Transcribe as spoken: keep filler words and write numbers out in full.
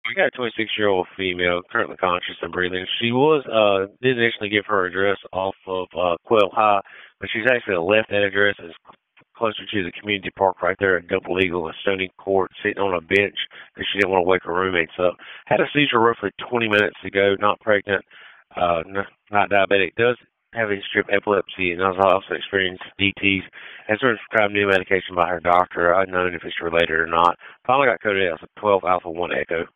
We got a twenty-six-year-old female, currently conscious and breathing. She was, uh, did initially give her address off of uh, Quail High, but she's actually left that address. It's closer to the community park right there at Double Eagle and Stony Court, sitting on a bench because she didn't want to wake her roommates up. Had a seizure roughly twenty minutes ago, not pregnant, uh, n- not diabetic, does have a history of epilepsy and has also experienced D Ts. Has been prescribed new medication by her doctor, unknown if it's related or not. Finally got coded as a twelve Alpha one Echo.